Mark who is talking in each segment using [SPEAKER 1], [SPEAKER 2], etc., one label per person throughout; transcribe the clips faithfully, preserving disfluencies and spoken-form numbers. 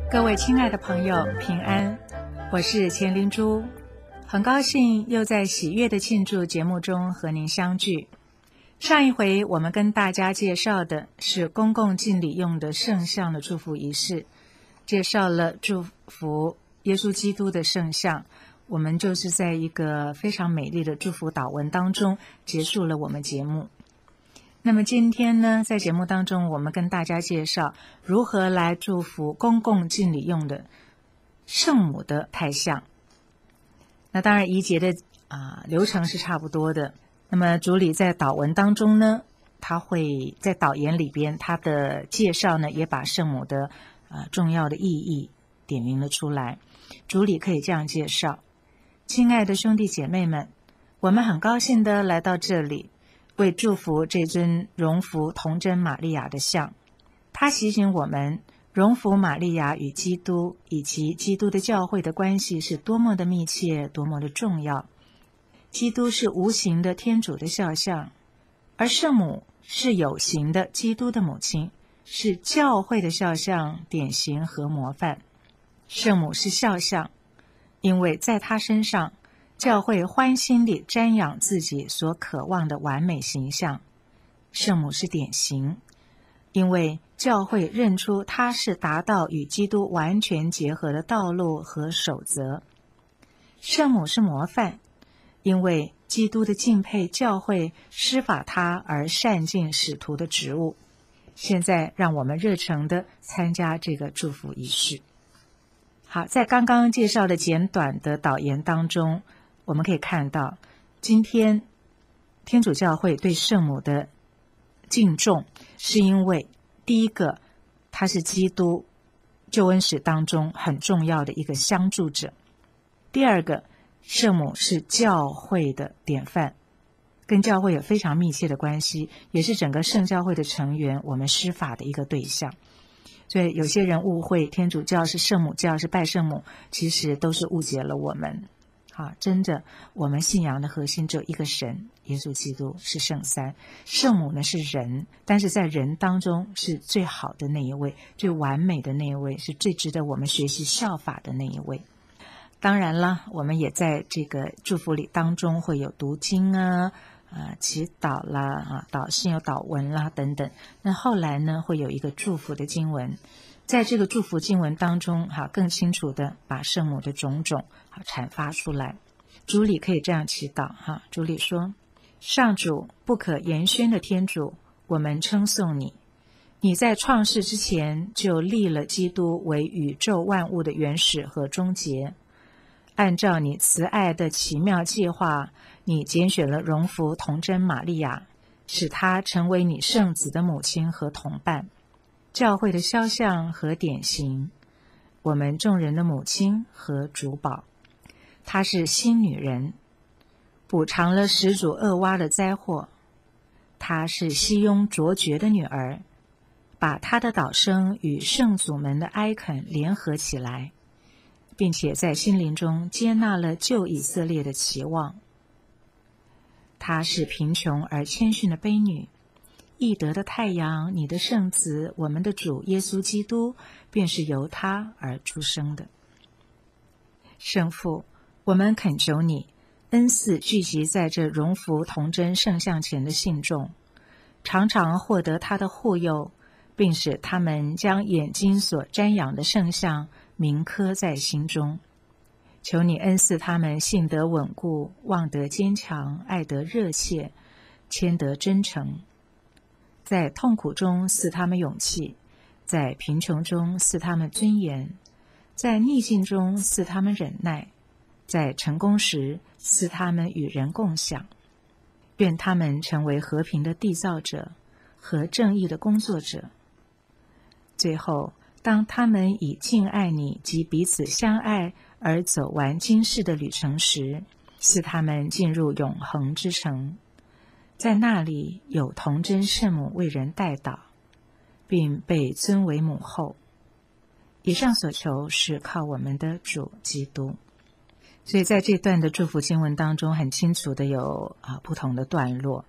[SPEAKER 1] 各位亲爱的朋友，平安，我是钱灵珠，很高兴又在喜悦的庆祝节目中和您相聚。上一回我们跟大家介绍的是公共敬礼用的圣像的祝福仪式，介绍了祝福耶稣基督的圣像，我们就是在一个非常美丽的祝福祷文当中结束了我们节目。那么今天呢，在节目当中我们跟大家介绍如何来祝福公共敬礼用的圣母的态像。那当然仪节的啊、流程是差不多的。那么主礼在祷文当中呢，他会在导言里边，他的介绍呢也把圣母的啊、重要的意义点明了出来。主礼可以这样介绍：亲爱的兄弟姐妹们，我们很高兴的来到这里，为祝福这尊荣福童贞玛利亚的像。它提醒我们，荣福玛利亚与基督以及基督的教会的关系是多么的密切，多么的重要。基督是无形的天主的肖像，而圣母是有形的基督的母亲，是教会的肖像、典型和模范。圣母是肖像，因为在她身上，教会欢欣地瞻仰自己所渴望的完美形象。圣母是典型，因为教会认出她是达到与基督完全结合的道路和守则。圣母是模范，因为基督的敬佩教会施法他而善尽使徒的职务。现在让我们热诚地参加这个祝福仪式。好，在刚刚介绍的简短的导言当中，我们可以看到，今天天主教会对圣母的敬重，是因为第一个，她是基督救恩史当中很重要的一个相助者；第二个，圣母是教会的典范，跟教会有非常密切的关系，也是整个圣教会的成员，我们施法的一个对象。所以有些人误会天主教是圣母教，是拜圣母，其实都是误解了我们。好，真的，我们信仰的核心只有一个神，耶稣基督是圣三，圣母呢是人，但是在人当中是最好的那一位，最完美的那一位，是最值得我们学习效法的那一位。当然了，我们也在这个祝福礼当中会有读经啊、啊祈祷啦、啊祷信有祷文啦等等。那后来呢，会有一个祝福的经文，在这个祝福经文当中，哈，更清楚的把圣母的种种好阐发出来。主礼可以这样祈祷哈，主礼说：上主不可言宣的天主，我们称颂你。你在创世之前就立了基督为宇宙万物的原始和终结。按照你慈爱的奇妙计划，你拣选了荣福童贞玛利亚，使她成为你圣子的母亲和同伴，教会的肖像和典型，我们众人的母亲和主保。她是新女人，补偿了始祖厄娃的灾祸。她是西雍卓绝的女儿，把她的祷声与圣祖们的哀恳联合起来，并且在心灵中接纳了旧以色列的期望。她是贫穷而谦逊的卑女，义德的太阳，你的圣子，我们的主耶稣基督，便是由她而出生的。圣父，我们恳求你，恩赐聚集在这荣福童贞圣像前的信众，常常获得他的护佑，并使他们将眼睛所瞻仰的圣像铭刻在心中。求你恩赐他们信德稳固，望德坚强，爱德热切，谦德真诚。在痛苦中赐他们勇气，在贫穷中赐他们尊严，在逆境中赐他们忍耐，在成功时赐他们与人共享。愿他们成为和平的缔造者和正义的工作者。最后，当他们以敬爱你及彼此相爱而走完今世的旅程时，赐他们进入永恒之城，在那里有童贞圣母为人代祷，并被尊为母后。以上所求是靠我们的主基督。所以在这段的祝福经文当中，很清楚的有啊不同的段落。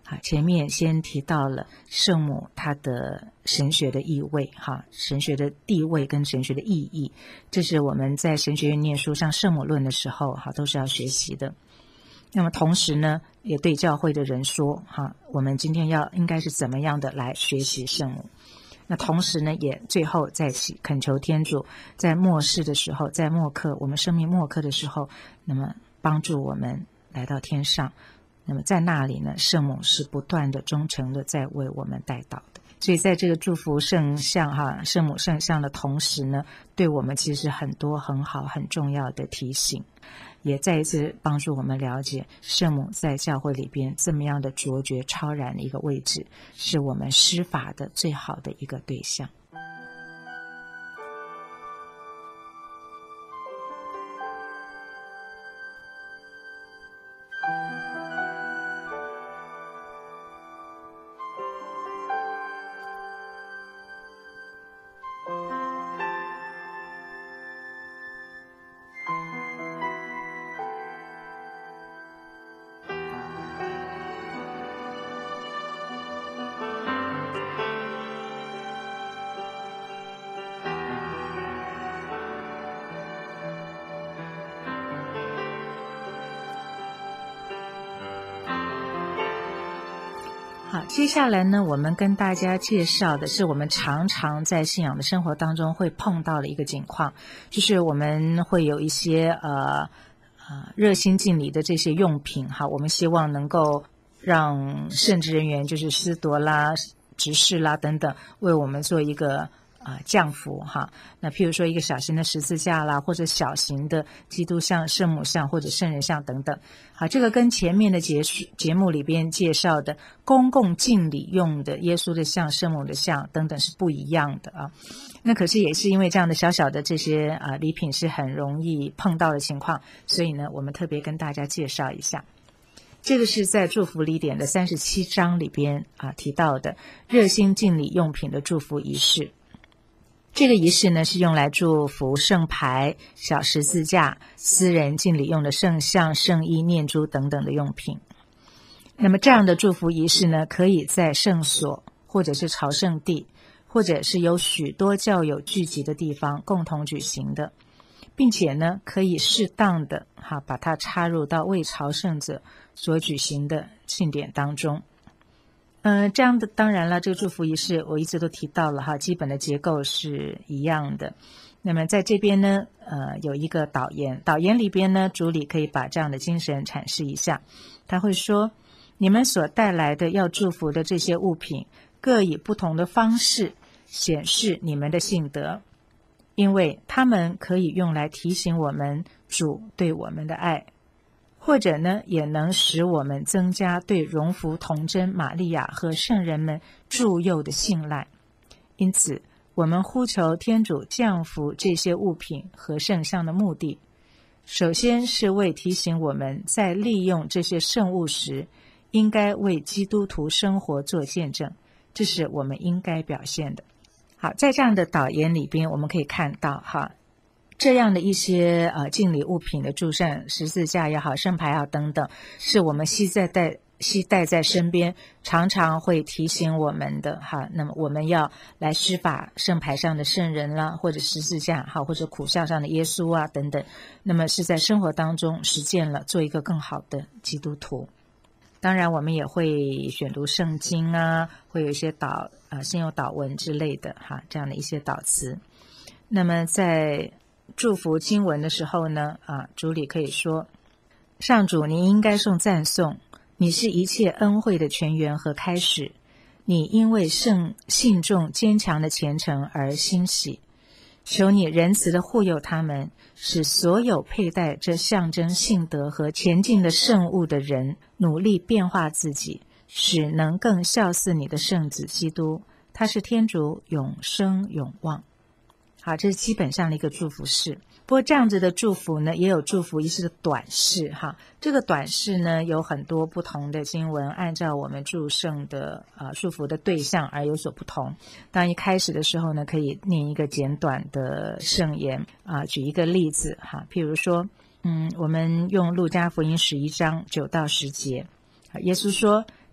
[SPEAKER 1] 啊，前面先提到了圣母她的神学的意味，哈，神学的地位跟神学的意义，这是我们在神学院念书上圣母论的时候，哈，都是要学习的。那么同时呢，也对教会的人说，哈，我们今天要应该是怎么样的来学习圣母。那同时呢，也最后在恳求天主，在末世的时候，在末刻，我们生命末刻的时候，那么帮助我们来到天上。那么在那里呢，圣母是不断的忠诚的在为我们代祷的。所以在这个祝福圣像哈圣母圣像的同时呢，对我们其实很多很好很重要的提醒，也再一次帮助我们了解圣母在教会里边这么样的卓绝超然的一个位置，是我们施法的最好的一个对象。好，接下来呢，我们跟大家介绍的是我们常常在信仰的生活当中会碰到的一个情况，就是我们会有一些呃呃热心敬礼的这些用品哈，我们希望能够让圣职人员，就是司铎啦、执事啦等等，为我们做一个啊，降服哈，那譬如说一个小型的十字架啦，或者小型的基督像、圣母像或者圣人像等等。好，这个跟前面的节节目里边介绍的公共敬礼用的耶稣的像、圣母的像等等是不一样的啊。那可是也是因为这样的小小的这些啊礼品是很容易碰到的情况，所以呢，我们特别跟大家介绍一下。这个是在祝福礼典的三十七章里边啊提到的热心敬礼用品的祝福仪式。这个仪式呢是用来祝福圣牌、小十字架、私人敬礼用的圣像、圣衣、念珠等等的用品。那么这样的祝福仪式呢，可以在圣所或者是朝圣地，或者是有许多教友聚集的地方共同举行的，并且呢可以适当的哈把它插入到未朝圣者所举行的庆典当中。嗯，这样的当然了，这个祝福仪式我一直都提到了哈，基本的结构是一样的。那么在这边呢，呃，有一个导言，导言里边呢，主理可以把这样的精神阐释一下。他会说，你们所带来的要祝福的这些物品，各以不同的方式显示你们的信德，因为它们可以用来提醒我们主对我们的爱。或者呢，也能使我们增加对荣福童真玛利亚和圣人们助佑的信赖。因此，我们呼求天主降福这些物品和圣像的目的，首先是为提醒我们在利用这些圣物时，应该为基督徒生活做见证，这是我们应该表现的。好，在这样的导言里边，我们可以看到哈。这样的一些呃敬礼物品的祝圣，十字架也好，圣牌也好等等，是我们携在带携带在身边，常常会提醒我们的哈。那么我们要来施法圣牌上的圣人啦，或者十字架哈，或者苦像上的耶稣啊等等。那么是在生活当中实践了，做一个更好的基督徒。当然，我们也会选读圣经啊，会有一些祷啊、呃、先有祷文之类的哈，这样的一些祷词。那么在祝福经文的时候呢，啊，主礼可以说：上主，你应该颂赞颂，你是一切恩惠的泉源和开始，你因为圣信众坚强的虔诚而欣喜，求你仁慈的护佑他们，使所有佩戴这象征信德和前进的圣物的人努力变化自己，使能更效似你的圣子基督，他是天主永生永望。好，这是基本上的一个祝福式。不过这样子的祝福呢，也有祝福仪式的短式哈。这个短式呢，有很多不同的经文，按照我们祝圣的呃祝福的对象而有所不同。当一开始的时候呢，可以念一个简短的圣言啊、呃，举一个例子哈，譬如说，嗯，我们用路加福音十一章九到十节，耶稣说：“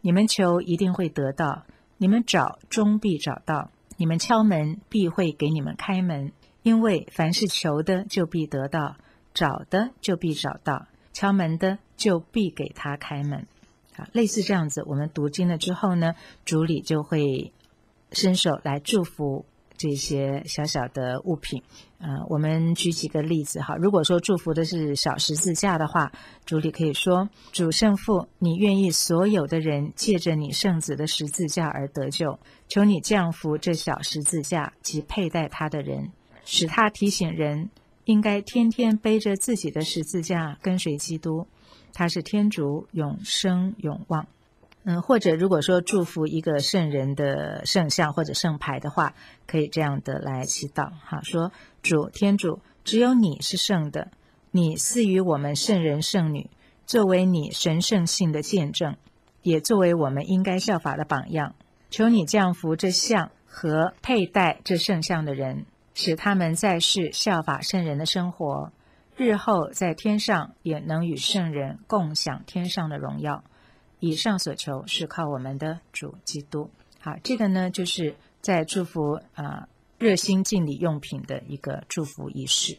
[SPEAKER 1] 你们求一定会得到，你们找终必找到，你们敲门必会给你们开门。因为凡是求的就必得到，找的就必找到，敲门的就必给他开门。啊，类似这样子，我们读经了之后呢，主礼就会伸手来祝福这些小小的物品。呃，我们举几个例子哈。如果说祝福的是小十字架的话，主礼可以说：主圣父，你愿意所有的人借着你圣子的十字架而得救，求你降福这小十字架及佩戴它的人，使他提醒人应该天天背着自己的十字架跟随基督，他是天主永生永望。嗯，或者如果说祝福一个圣人的圣像或者圣牌的话，可以这样的来祈祷哈，说：主天主，只有你是圣的，你赐予我们圣人圣女，作为你神圣性的见证，也作为我们应该效法的榜样。求你降福这像和佩戴这圣像的人，使他们在世效法圣人的生活，日后在天上也能与圣人共享天上的荣耀。以上所求是靠我们的主基督。好，这个呢就是在祝福啊、呃、热心敬礼用品的一个祝福仪式。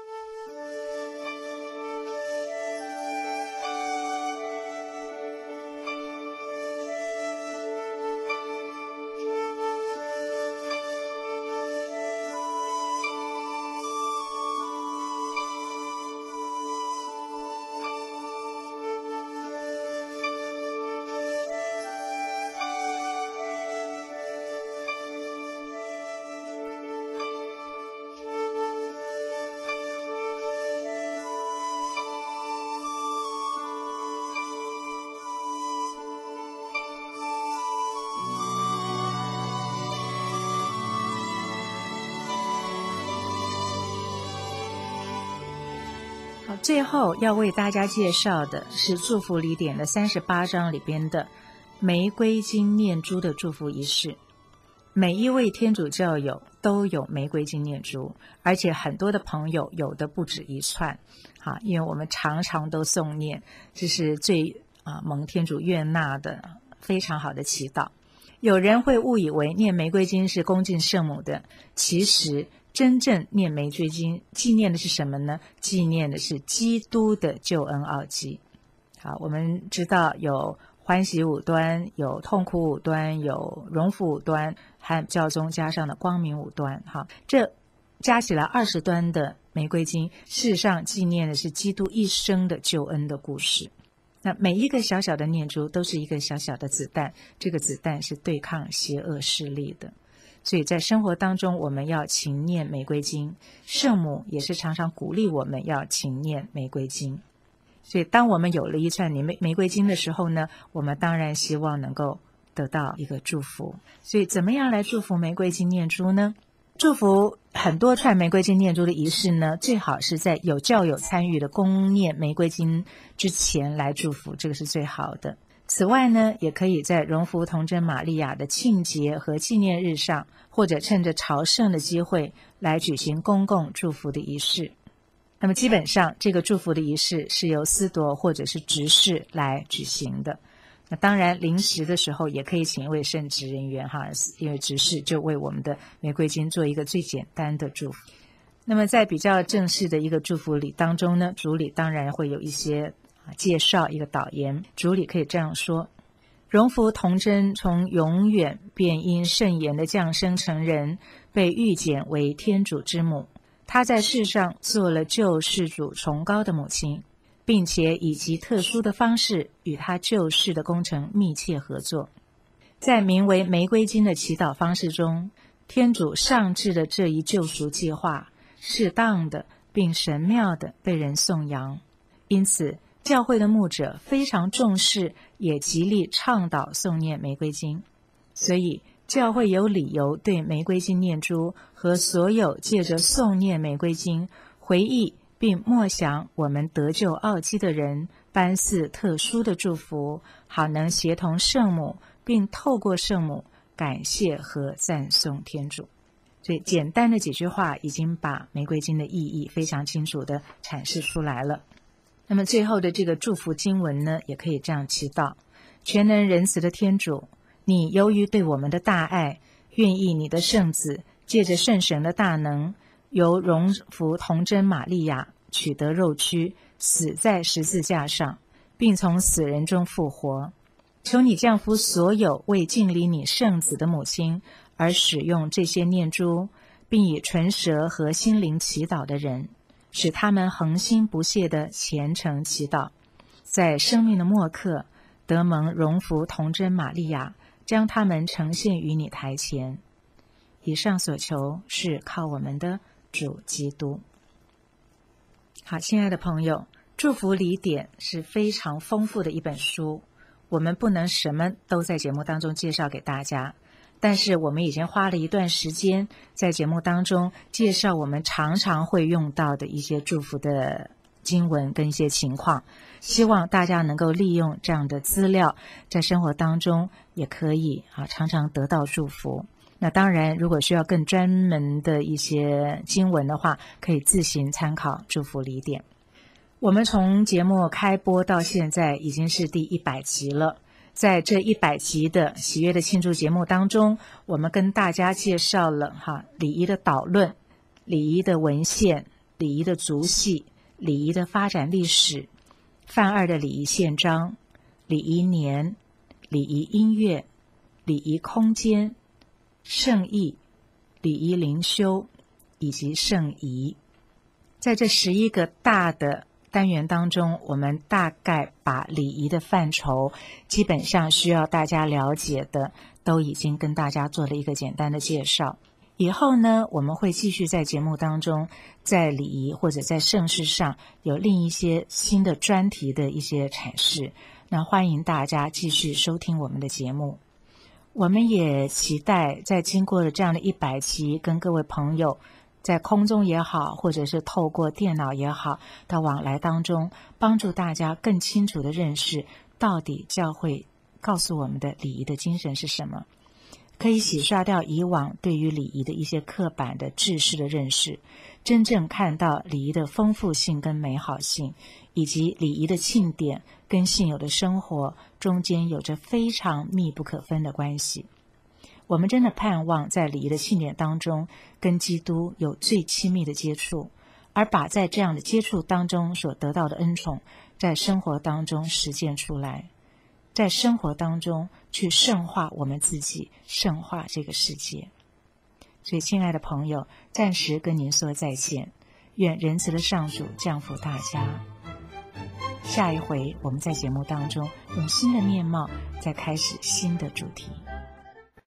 [SPEAKER 1] 最后要为大家介绍的是祝福礼典的三十八章里边的玫瑰金念珠的祝福仪式。每一位天主教友都有玫瑰金念珠，而且很多的朋友有的不止一串，啊，因为我们常常都诵念，这是最啊蒙天主悦纳的非常好的祈祷。有人会误以为念玫瑰金是恭敬圣母的，其实真正念玫瑰金纪念的是什么呢？纪念的是基督的救恩奥迹。好，我们知道有欢喜五端，有痛苦五端，有荣福五端，还有教宗加上的光明五端。好，这加起来二十端的玫瑰金，事实上纪念的是基督一生的救恩的故事。那每一个小小的念珠都是一个小小的子弹，这个子弹是对抗邪恶势力的。所以在生活当中，我们要勤念玫瑰经，圣母也是常常鼓励我们要勤念玫瑰经。所以当我们有了一串玫玫瑰经的时候呢，我们当然希望能够得到一个祝福。所以怎么样来祝福玫瑰经念珠呢？祝福很多串玫瑰经念珠的仪式呢，最好是在有教友参与的公念玫瑰经之前来祝福，这个是最好的。此外呢，也可以在荣福童贞玛利亚的庆节和纪念日上，或者趁着朝圣的机会来举行公共祝福的仪式。那么基本上这个祝福的仪式是由司铎或者是执事来举行的。那当然临时的时候也可以请一位圣职人员哈，因为执事就为我们的玫瑰经做一个最简单的祝福。那么在比较正式的一个祝福礼当中呢，主礼当然会有一些介绍，一个导言。主礼可以这样说：荣福童贞从永远便因圣言的降生成人，被预检为天主之母。她在世上做了救世主崇高的母亲，并且以其特殊的方式与他救世的工程密切合作。在名为玫瑰经的祈祷方式中，天主上至的这一救赎计划，适当的并神妙的被人颂扬。因此教会的牧者非常重视，也极力倡导诵念玫瑰经。所以教会有理由对玫瑰经念珠和所有借着诵念玫瑰经回忆并默想我们得救奥迹的人颁赐特殊的祝福，好能协同圣母，并透过圣母感谢和赞颂天主。所以简单的几句话已经把玫瑰经的意义非常清楚地阐释出来了。那么最后的这个祝福经文呢，也可以这样祈祷： 全能仁慈的天主，你由于对我们的大爱，愿意你的圣子借着圣神的大能，由荣福童真玛利亚取得肉躯，死在十字架上，并从死人中复活。求你降福所有为敬礼你圣子的母亲而使用这些念珠，并以唇舌和心灵祈祷的人，使他们恒心不懈地虔诚祈祷，在生命的末刻得蒙荣福童真玛利亚将他们呈现于你台前。以上所求是靠我们的主基督。好，亲爱的朋友，祝福礼典是非常丰富的一本书，我们不能什么都在节目当中介绍给大家，但是我们已经花了一段时间在节目当中介绍我们常常会用到的一些祝福的经文跟一些情况，希望大家能够利用这样的资料，在生活当中也可以啊常常得到祝福。那当然，如果需要更专门的一些经文的话，可以自行参考祝福礼典。我们从节目开播到现在已经是第一百集了，在这一百集的喜悦的庆祝节目当中，我们跟大家介绍了哈礼仪的导论、礼仪的文献、礼仪的族系、礼仪的发展历史、范二的礼仪宪章、礼仪年、礼仪音乐、礼仪空间、圣意、礼仪灵修以及圣仪。在这十一个大的单元当中，我们大概把礼仪的范畴基本上需要大家了解的都已经跟大家做了一个简单的介绍。以后呢，我们会继续在节目当中在礼仪或者在圣事上有另一些新的专题的一些阐释，那欢迎大家继续收听我们的节目。我们也期待在经过了这样的一百期，跟各位朋友在空中也好，或者是透过电脑也好的往来当中，帮助大家更清楚地认识到底教会告诉我们的礼仪的精神是什么，可以洗刷掉以往对于礼仪的一些刻板的制式的认识，真正看到礼仪的丰富性跟美好性，以及礼仪的庆典跟信友的生活中间有着非常密不可分的关系。我们真的盼望在礼仪的庆典当中跟基督有最亲密的接触，而把在这样的接触当中所得到的恩宠在生活当中实践出来，在生活当中去圣化我们自己，圣化这个世界。所以亲爱的朋友，暂时跟您说再见，愿仁慈的上主降福大家。下一回我们在节目当中用新的面貌再开始新的主题。